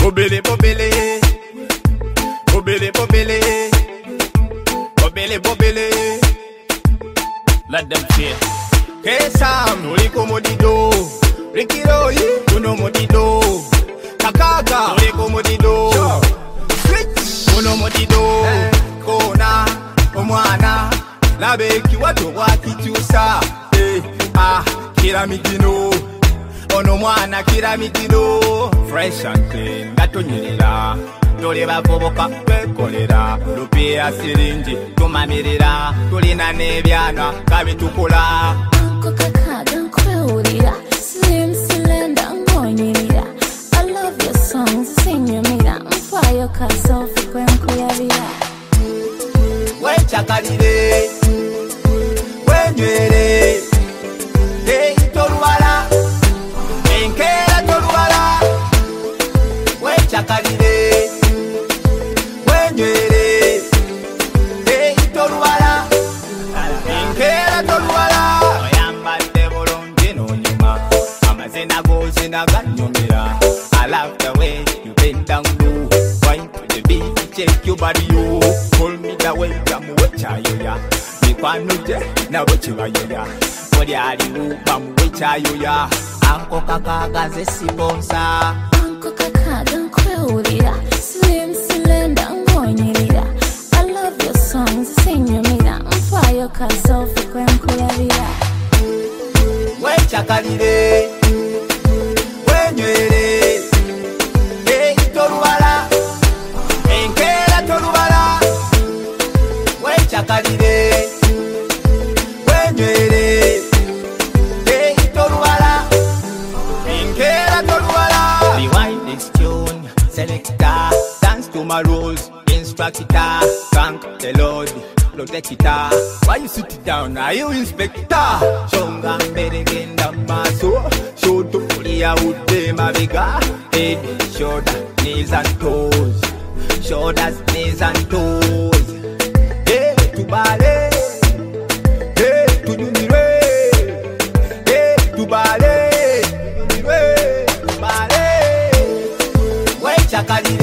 Bobele, bobele. Bobele, bobele. Bobele, bobele. Let them see. Kesam, nuli komodido. Rikiro, uno modido. Kakaga, nuli komodido. Switch, uno modido. Kona, omwana. Labeki watu wakichusa. Kila mitino. Ono mwana kila mitino. Fresh and clean, gatonyerera. Tole bavubuka twekolera. Lupia sirinji, tumamirira. Tulina nebyana, kabitukola. Uncle Kakaga nkwewulira. Slim cylinder ngonyirira. I love your songs, sing your mira. Mpayo kasofi kwe nkuyabira. Wechakalire. Wenywere. Toluwala. Enkera toluwala. Wechakalire. Wenywere. Toluwala. Enkera toluwala. Oyambadde bulungi n'onyuma. Amazina g'ozina ganyumira. I love the way you bend down low. Wine to the beat, shake your body, yo. Pull me the way, bamuwechayoya. Mikwano gye nabo kibayoya. Oli aliwo bamuwechayoya. Uncle Kakaga nze sibonsa. Uncle Kakaga nkwewulira. Slim cylinder ngonyirira. I love your songs, sing your mira. Mpayo kasofi kwe nkuyabira. Wechakalire. Wenywere. Toluwala. Enkera toluwala. Wechakalire. Wenywere. Toluwala. Enkera toluwala. Rewind this tune, selector. Dance to my rules, instructor. Thank the Lord, protector. Why you sit it down? Are you inspector? Shonga mbere genda maso. Shoto kulia ude mabega. Head, shoulder, knees and toes. Shoulders, knees and toes. Hey, tubale. Hey, tunyumire. Hey, tubale. Tubale. Wechakalire.